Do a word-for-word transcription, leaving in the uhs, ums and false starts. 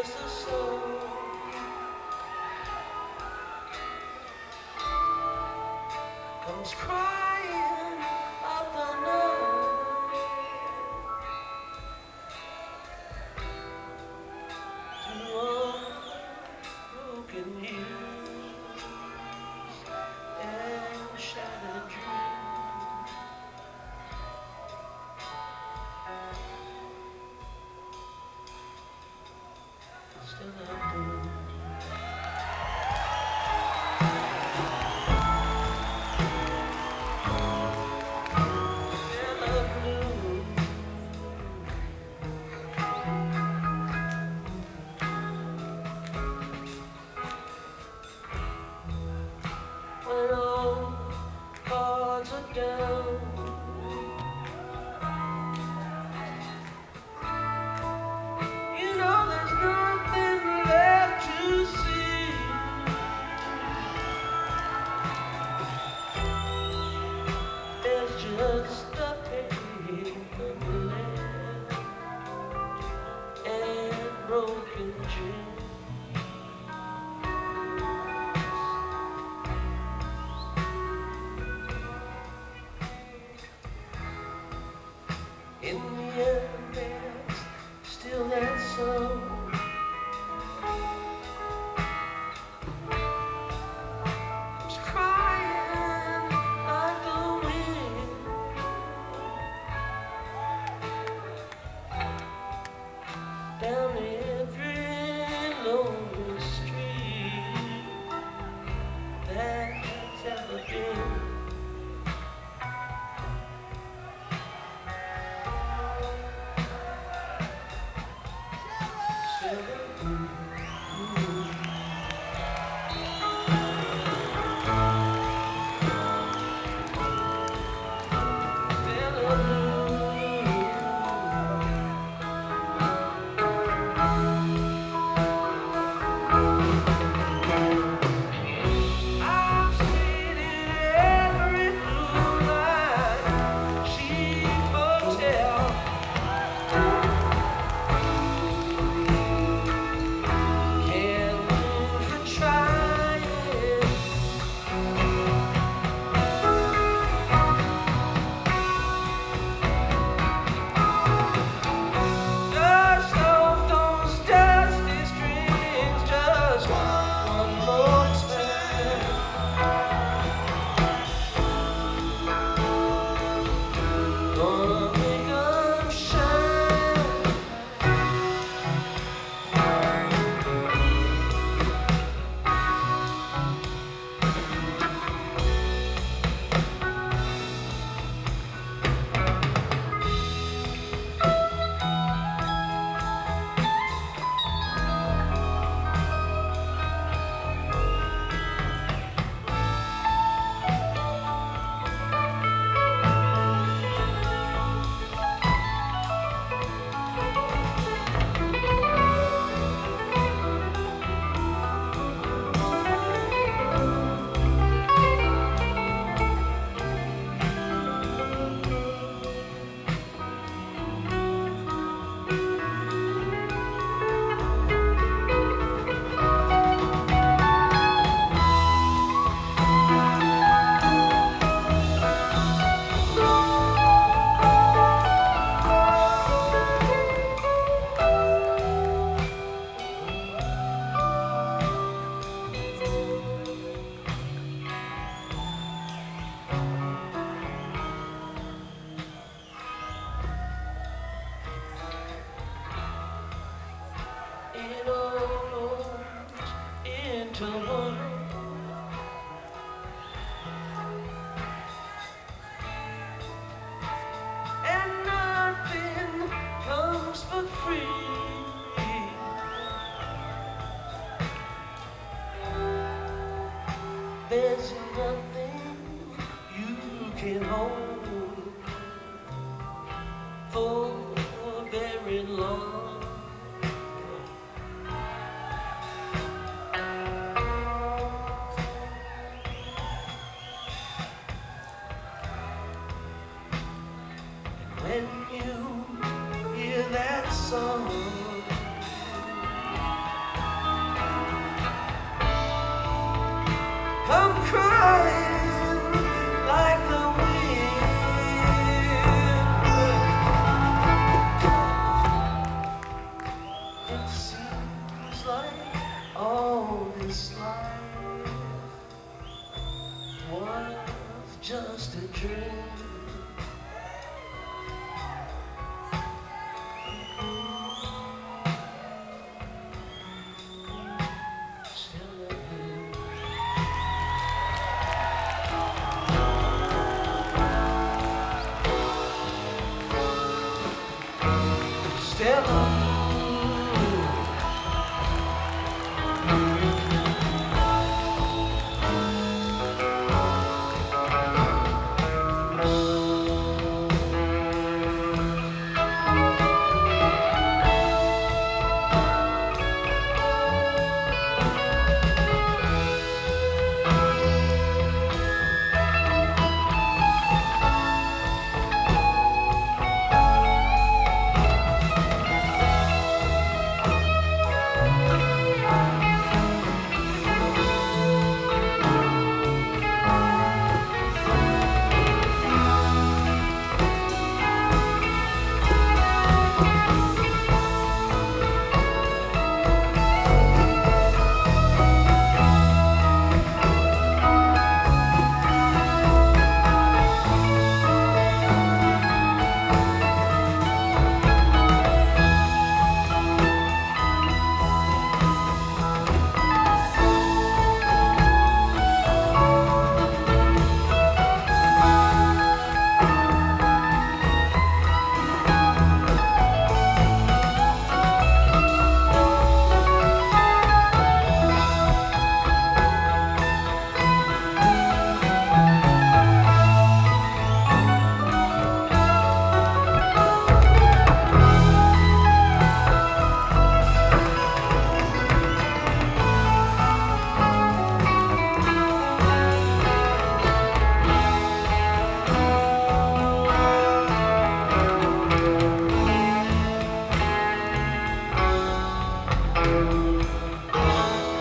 just a soul comes crying up the night through all broken years and shattered dreams. Still I do. When all cards are down, you know there's nothing left to see. There's just a paper land and broken dreams. In the end, there's still that soul who's crying like the wind down every lonely street that's ever been. It all rolls into one, and nothing comes for free. There's nothing you can hold for very long. When you hear that song, dream. Still love you. Still love you. Thank you.